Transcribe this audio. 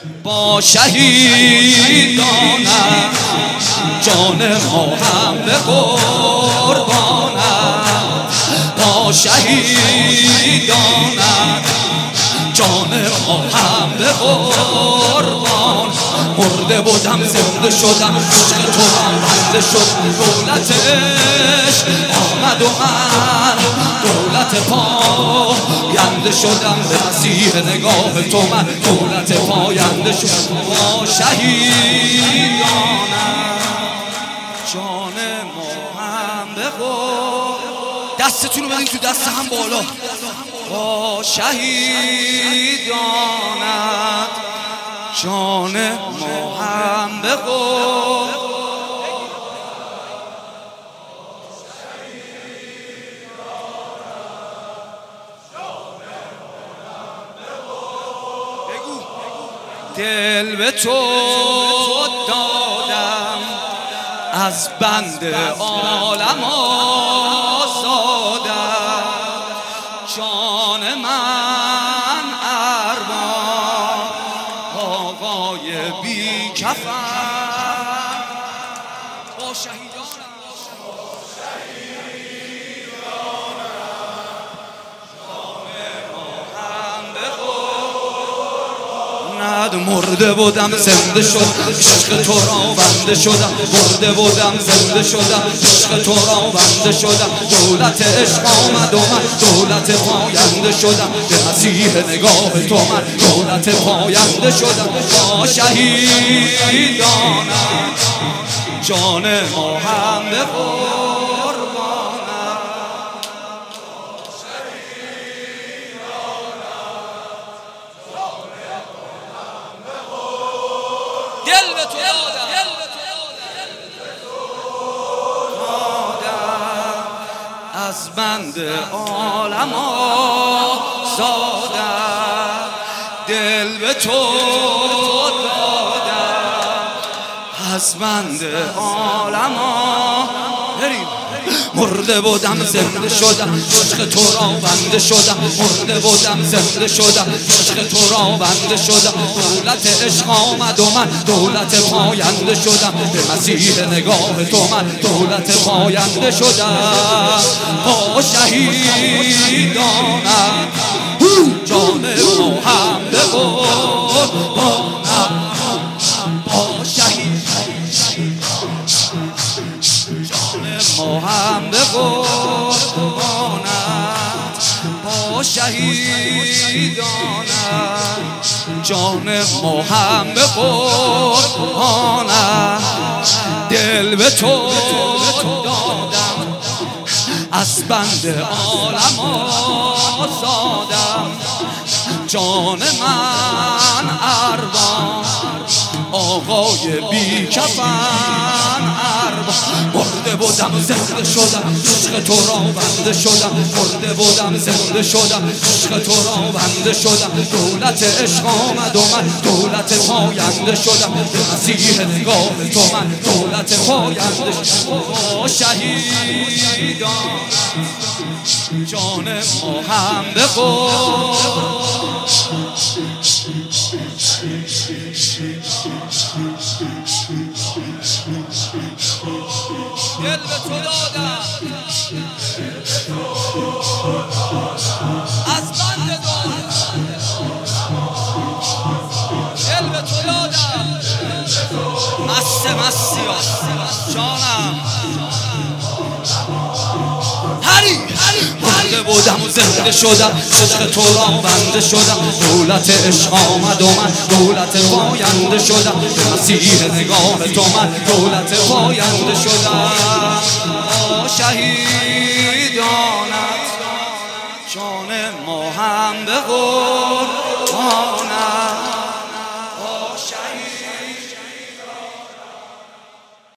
با شهیدانم جان ما هم به قربانم، با شهیدانم جان ما هم به قربان. مرده بودم زنده شدم، عشق تو هم بنده شد، دولت عشق آمد و من دولت پاینده شدم، به مسیح نگاه تو من دولت پاینده شد. با شهیدانم جان ما هم به قربان. دستتون رو بدین تو دست هم بالا. با شهیدانت جان ما هم به قربان. دل به تو دادم از بند عالم آزادم، جان من ارباب آقای بی کفن. با شهیدانم مرده بودم زنده شد، عشق تو را بنده شدم. مرده بودم زنده شدم، عشق تو را بنده شدم. دولت عشق آمد و من دولت پاینده شدم، به مسیح نگاه تو من دولت پاینده شدم. با شهیدانم جان ما هم به قربانم. دل به تو دادم از بند عالم آزادم، دل به تو دادم از بند عالم بریم. مرده بودم زنده شدم، عشق تو را بنده شدم. مرده بودم زنده شدم، عشق تو را بنده شدم. دولت عشق آمد و من دولت پاینده شدم، به مسیح نگاه تو من دولت پاینده شدم. با شهیدانم جان ما هم به قربانم. با ما هم به قربانت، با شهیدانت جان ما هم به قربانت. دل به تو دادم از بند عالم آزادم، جان من ارباب آقای بی کفن ارباب. مرده بودم زنده شدم، عشق تو را بنده شدم. مرده بودم زنده شدم، عشق تو را بنده شدم. دولت عشق آمد و من دولت پاینده شدم، به مسیح نگاه تو من دولت پاینده شدم. با شهیدان جان ما هم به قربان. دل به تو دادم از بند دادم، دل به تو دادم مستی جانم. مرده بودم و زنده شدم، عشق تو را بنده شدم. دولت عشق آمد و من دولت پاینده شدم، به مسیح نگاه تو من دولت پاینده شدم. با شهیدانت جان ما هم به قربانت.